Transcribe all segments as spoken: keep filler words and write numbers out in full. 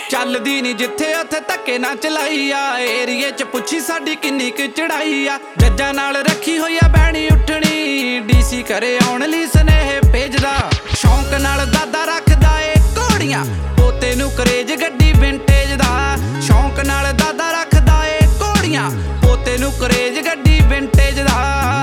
ਚੱਲਦੀ ਨੀ ਜਿੱਥੇ ਉੱਥੇ ਧੱਕੇ ਨਾ ਚਲਾਈ ਆ। ਏਰੀਏ ਚ ਪੁੱਛੀ ਸਾਡੀ ਕਿੰਨੀ ਕੁ ਚੜਾਈ ਆ। ਜੱਜਾਂ ਨਾਲ ਰੱਖੀ ਹੋਈ ਆ ਬਹਿਣੀ ਉੱਠਣੀ, ਡੀਸੀ ਘਰੇ ਆਉਣ ਲਈ ਸੁਨੇਹੇ ਭੇਜਦਾ। ਸ਼ੌਂਕ ਨਾਲ ਦਾਦਾ ਰੱਖਦਾ ਏ ਘੋੜੀਆਂ, ਪੋਤੇ ਨੂੰ ਕਰੇਜ ਗੱਡੀ ਵਿੰਟੇਜ ਦਾ। ਸ਼ੌਂਕ ਨਾਲ ਦਾਦਾ ਰੱਖਦਾ ਏ ਘੋੜੀਆਂ, ਪੋਤੇ ਨੂੰ ਕਰੇਜ ਗੱਡੀ ਵਿੰਟੇਜ ਦਾ।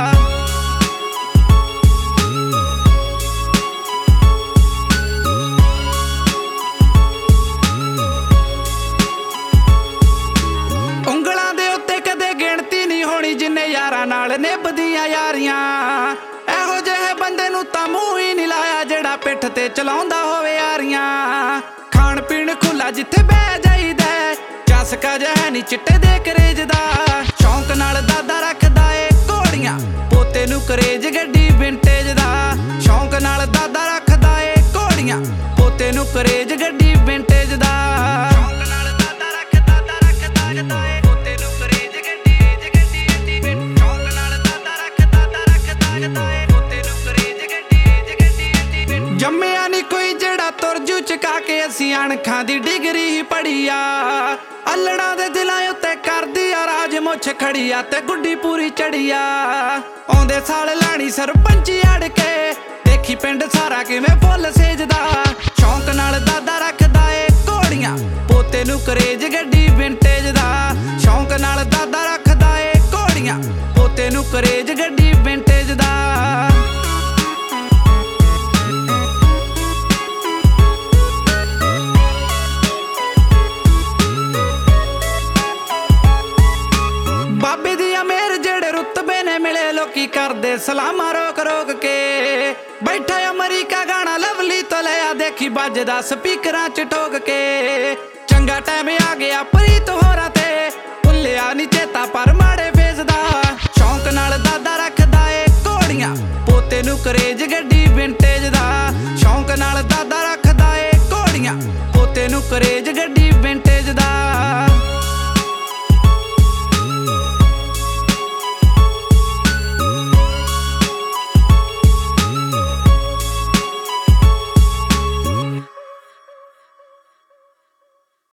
ਉਂਗਲਾਂ ਦੇ ਉੱਤੇ ਕਦੇ ਗਿਣਤੀ ਨਹੀਂ ਹੋਣੀ ਜਿੰਨੇ ਯਾਰਾਂ ਨਾਲ ਨਿਭਦੀਆਂ ਯਾਰੀਆਂ। ਇਹੋ ਜਿਹੇ ਬੰਦੇ ਨੂੰ ਤਾਂ ਮੂੰਹ ਹੀ ਨਹੀਂ ਲਾਇਆ ਜਿਹੜਾ ਪਿੱਠ ਤੇ ਚਲਾਉਂਦਾ ਹੋਵੇ ਯਾਰੀਆਂ। ਖਾਣ ਪੀਣ ਖੁੱਲਾ ਜਿੱਥੇ ਬਹਿ ਜਾਈਦਾ, ਚਸਕਾ ਜਿਹਾ ਨਹੀਂ ਚਿੱਟੇ ਦੇ ਕਰੇਜ ਦਾ। ਸ਼ੌਂਕ ਨਾਲ ਦਾਦਾ ਰੱਖਦਾ ਏ ਘੋੜੀਆਂ, ਪੋਤੇ ਨੂੰ ਕਰੇਜ ਗੱਡੀ ਵਿੰਟੇਜ ਦਾ। ਸ਼ੌਂਕ ਨਾਲ ਦਾਦਾ ਰੱਖਦਾ ਏ ਘੋੜੀਆਂ, ਪੋਤੇ ਨੂੰ ਕਰੇਜ ਗੱਡੀ ਵਿੰਟੇਜ ਦਾ। ਜੰਮਿਆ ਨੀ ਕੋਈ ਜਿਹੜਾ ਤੁਰਜੂ ਚਕਾ ਕੇ ਅਸੀਂ ਅਣਖਾਂ ਦੀ ਡਿਗਰੀ ਹੀ ਪੜੀ ਆ। ਅਲੜਾਂ ਦੇ ਦਿਲਾਂ ਉੱਤੇ ਕਰਦੀ ਆ ਰਾਜ ਮੁੱਛ ਖੜੀ ਆ ਤੇ ਗੁੱਡੀ ਪੂਰੀ ਚੜੀ ਆ। ਆਉਂਦੇ ਸਾਲ ਲਾਣੀ ਸਰਪੰਚੀ ਅੜ ਕੇ, ਦੇਖੀ ਪਿੰਡ ਸਾਰਾ ਕਿਵੇਂ ਫੁੱਲ ਸੇਜਦਾ। ਸ਼ੌਂਕ ਨਾਲ ਦਾਦਾ ਰੱਖਦਾ ਏ ਘੋੜੀਆਂ, ਪੋਤੇ ਨੂੰ ਕਰੇਜ ਗੱਡੀ ਵਿੰਟੇਜ ਦਾ। ਸ਼ੌਂਕ ਨਾਲ ਦਾਦਾ ਰੱਖਦਾ ਏ ਘੋੜੀਆਂ, ਪੋਤੇ ਨੂੰ ਕਰੇਜ ਗੱਡੀ ਵਿੰਟੇਜ ਦਾ। ਬਾਬੇ ਦੀ ਅਮੀਰ ਜਿਹੜੇ ਰੁਤਬੇ ਨੇ ਮਿਲੇ ਲੋਕੀ ਕਰਦੇ ਸਲਾਮਾਂ ਰੋਕ ਰੋਕ ਕੇ। ਬੈਠਾ ਅਮਰੀਕਾ ਗਾਣਾ ਲਵਲੀ ਤੋਂ ਲਿਆ, ਦੇਖੀ ਵੱਜਦਾ ਸਪੀਕਰਾਂ ਚ ਠੋਕ ਕੇ। ਚੰਗਾ ਟਾਈਮ ਆ ਗਿਆ ਪ੍ਰੀਤ ਹੋਰਾਂ ਤੇ, ਭੁੱਲਿਆ ਨੀ ਚੇਤਾ ਪਰ ਮਾੜੇ ਫੇਸ ਦਾ। ਸ਼ੌਂਕ ਨਾਲ ਦਾਦਾ ਰੱਖਦਾ ਏ ਘੋੜੀਆਂ, ਪੋਤੇ ਨੂੰ ਕਰੇਜ ਗੱਡੀ ਵਿੰਟੇਜ ਦਾ। ਸ਼ੌਂਕ ਨਾਲ ਦਾਦਾ ਰੱਖਦਾ ਏ ਘੋੜੀਆਂ, ਪੋਤੇ ਨੂੰ ਕਰੇਜ ਗੱਡੀ ਵਿੰਟੇਜ ਦਾ।